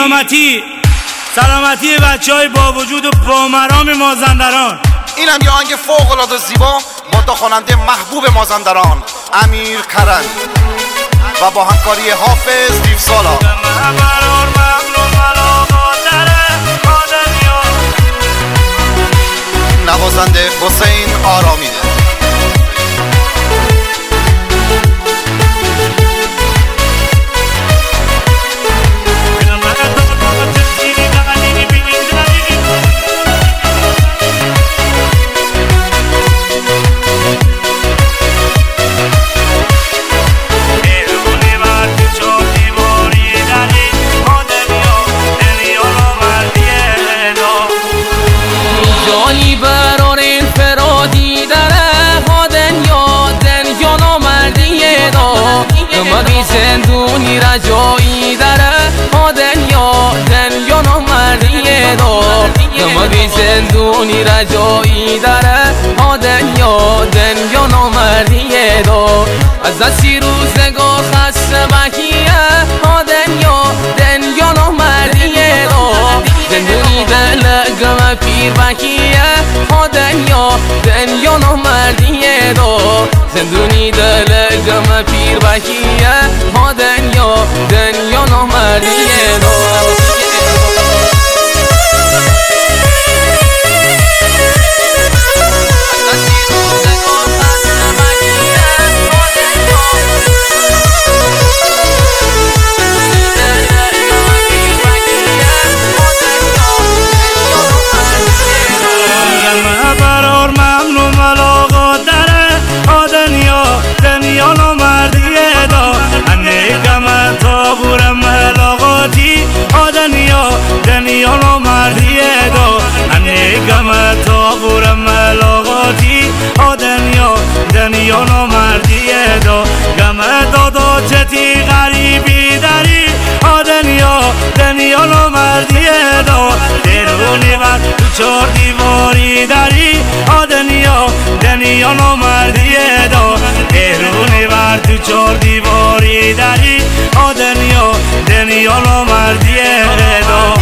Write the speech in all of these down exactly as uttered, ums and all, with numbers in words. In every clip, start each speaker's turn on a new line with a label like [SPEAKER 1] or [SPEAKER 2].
[SPEAKER 1] سلامتی سلامتی بچه های با وجود و پامرام مازندران.
[SPEAKER 2] اینم یه آهنگ فوق العاده زیبا با دو خواننده محبوب مازندران، امیر کرند و با همکاری حافظ دیوسالا. نوازنده حسین آرامیده.
[SPEAKER 3] زندونی را جایی داره ها دنیا دنیا نامردیه دو دماغی زندونی را جایی داره ها دنیا دنیا نامردیه دو از دستی روزگاه خسته بکیه ها دنیا دنیا نامردیه دو زندونی دلگم پیر بکیه ها دنیا دنیا نامردیه دو زندونی دلگم پیر بکیه ها دنیا دنیا نامردیه دو
[SPEAKER 1] دنیا نامردیه دو انگم تابورم ملاقاتی ها دنیا دنیا نامردیه دو گم دادا چتی غریبی داری ها دنیا دنیا نامردیه دو درونی و تو چار دیواری داری ها دنیا دنیا نامردیه دو درونی و تو چار دیواری داری ها دنیا دنیا نامردیه دو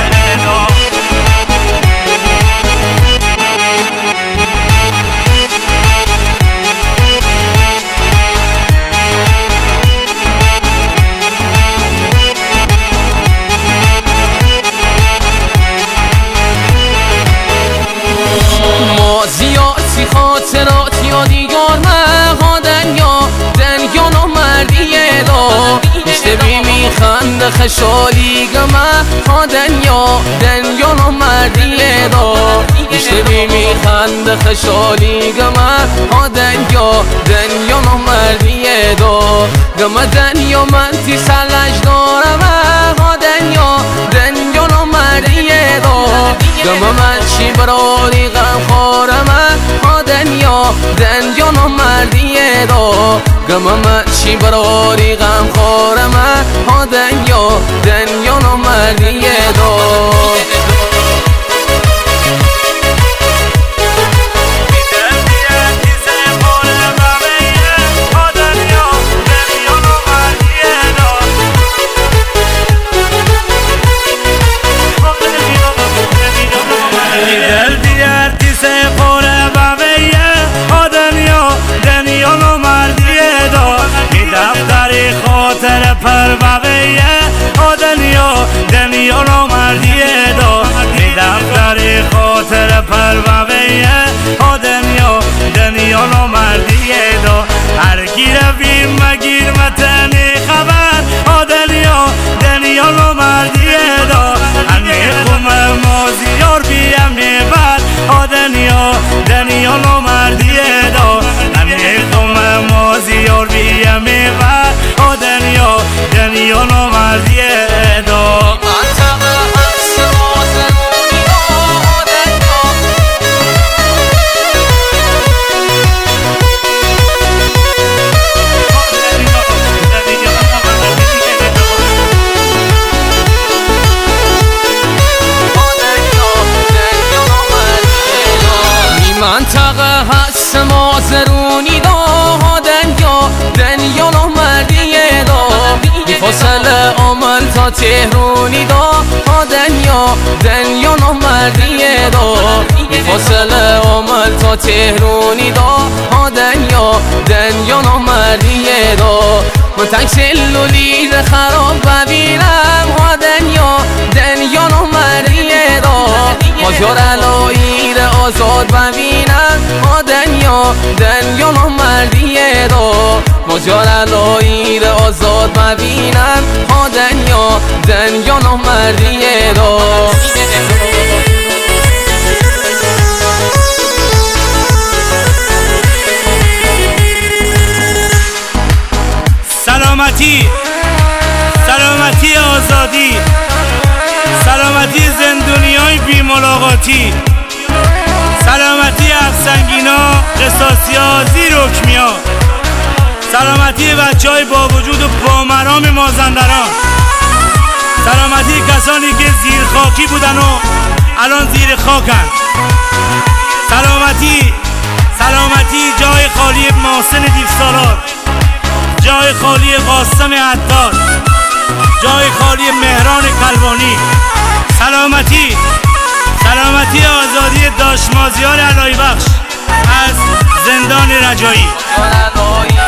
[SPEAKER 3] مازیاتی خاطرات یادگار مها دنیا دنیا نامردیه دو اشتبی میخند خشالی گمه ها دنیا دنیا نامردیه دو اشتبی میخند خشالی گمه ها دنیا دنیا نامردیه دو گمه دنیا من تی سلج دارم ها دنیا دنیا نامردیه دو گمه من چی براری غم خورم ها دنیا دنیا نامردیه دو گمه من چی براری غم خورم ها دنیا دنیا نامردیه دو
[SPEAKER 1] خاطر پر بقیه ها دنیا دنیا نامردیه دو می دفتر خاطر پر بقیه ها دنیا دنیا نامردیه دو هر کی رویم مگیر متنی خبر ها دنیا دنیا نامردیه دو همی خوم مازیار بیم میبر ها دنیا دنیا نامردیه دو همی خوم مازیار بیم میبر ها دنیا دنیا نامردیه دو
[SPEAKER 3] تا تهرونی دا ها دنیا دنیا نامردیه دا فاصله عمل تا تهرونی دا ها دنیا دنیا نامردیه دا من تکسل و لیر خراب ببینم ها دنیا دنیا نامردیه دا مازیار علاییر آزاد ببینم ها دنیا دنیا نامردیه دا مازیار علاییر آزاد ببینم ها دنیا دنیا نامردیه دا
[SPEAKER 1] سلامتی سلامتی آزادی سلامتی زندونیای بی ملاقاتی سلامتی افسنگینا قصاصیا زیر حکمیا سلامتی بچه های با وجود و پامرام مازندران سلامتی کسانی که زیر خاکی بودن و الان زیر خاکن سلامتی سلامتی جای خالی محسن دیوسالار جای خالی قاسم عطار جای خالی مهران کلبانی سلامتی سلامتی آزادی داش مازیار علایی بخش از زندان رجایی